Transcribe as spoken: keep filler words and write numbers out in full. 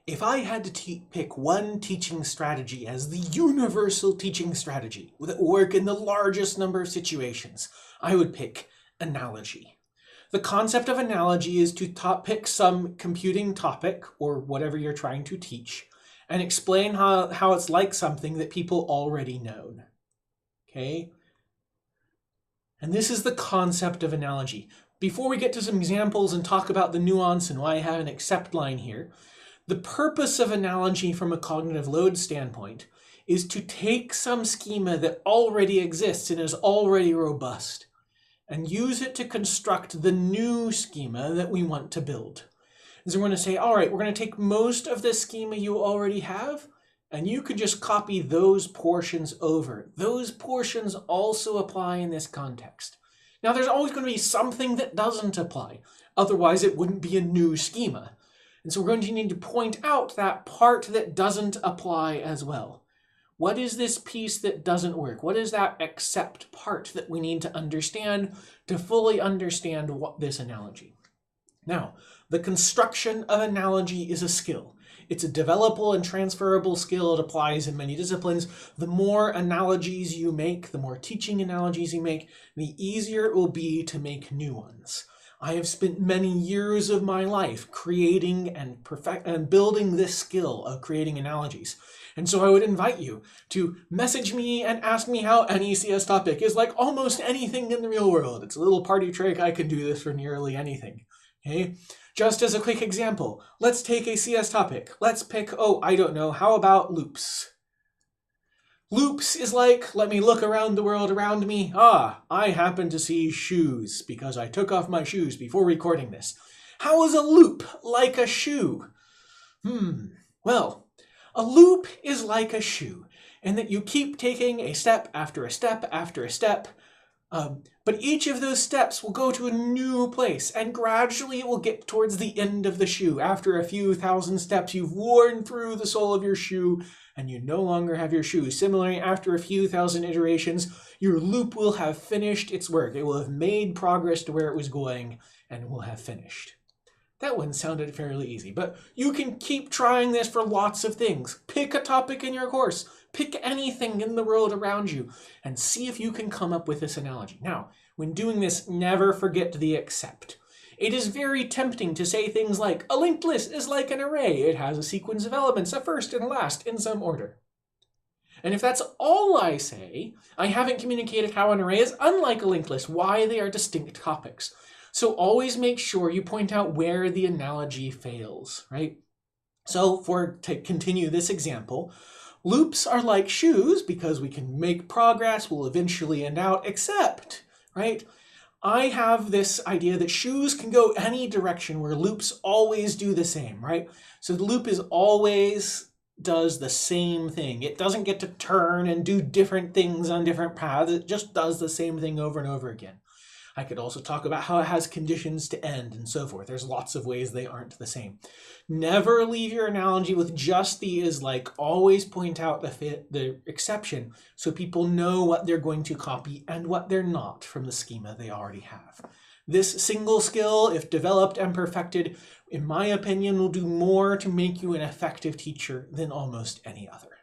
If I had to te pick one teaching strategy as the universal teaching strategy that will work in the largest number of situations, I would pick analogy. The concept of analogy is to top pick some computing topic, or whatever you're trying to teach, and explain how, how it's like something that people already know. Okay? And this is the concept of analogy. Before we get to some examples and talk about the nuance and why I have an except line here, the purpose of analogy from a cognitive load standpoint is to take some schema that already exists and is already robust and use it to construct the new schema that we want to build. And so we're going to say, all right, we're going to take most of the schema you already have, and you can just copy those portions over. Those portions also apply in this context. Now, there's always going to be something that doesn't apply. Otherwise, it wouldn't be a new schema. And so we're going to need to point out that part that doesn't apply as well. What is this piece that doesn't work? What is that except part that we need to understand to fully understand what this analogy? Now, the construction of analogy is a skill. It's a developable and transferable skill. It applies in many disciplines. The more analogies you make, the more teaching analogies you make, the easier it will be to make new ones. I have spent many years of my life creating and perfect and building this skill of creating analogies. And so I would invite you to message me and ask me how any C S topic is like almost anything in the real world. It's a little party trick. I can do this for nearly anything. Okay? Just as a quick example, let's take a C S topic. Let's pick, oh, I don't know, how about loops? Loops is like, let me look around the world around me. Ah, I happen to see shoes because I took off my shoes before recording this. How is a loop like a shoe? Hmm, well, a loop is like a shoe in that you keep taking a step after a step after a step, um, but each of those steps will go to a new place, and gradually it will get towards the end of the shoe. After a few thousand steps, you've worn through the sole of your shoe, and you no longer have your shoe. Similarly, after a few thousand iterations, your loop will have finished its work. It will have made progress to where it was going, and will have finished. That one sounded fairly easy, but you can keep trying this for lots of things. Pick a topic in your course. Pick anything in the world around you and see if you can come up with this analogy. Now, when doing this, never forget the except. It is very tempting to say things like, a linked list is like an array. It has a sequence of elements, a first and last, in some order. And if that's all I say, I haven't communicated how an array is unlike a linked list, why they are distinct topics. So always make sure you point out where the analogy fails, right? So for to continue this example, loops are like shoes because we can make progress, we'll eventually end out, except, right? I have this idea that shoes can go any direction where loops always do the same, right? So the loop is always does the same thing. It doesn't get to turn and do different things on different paths. It just does the same thing over and over again. I could also talk about how it has conditions to end and so forth. There's lots of ways they aren't the same. Never leave your analogy with just the is like. Always point out the fit, the exception so people know what they're going to copy and what they're not from the schema they already have. This single skill, if developed and perfected, in my opinion, will do more to make you an effective teacher than almost any other.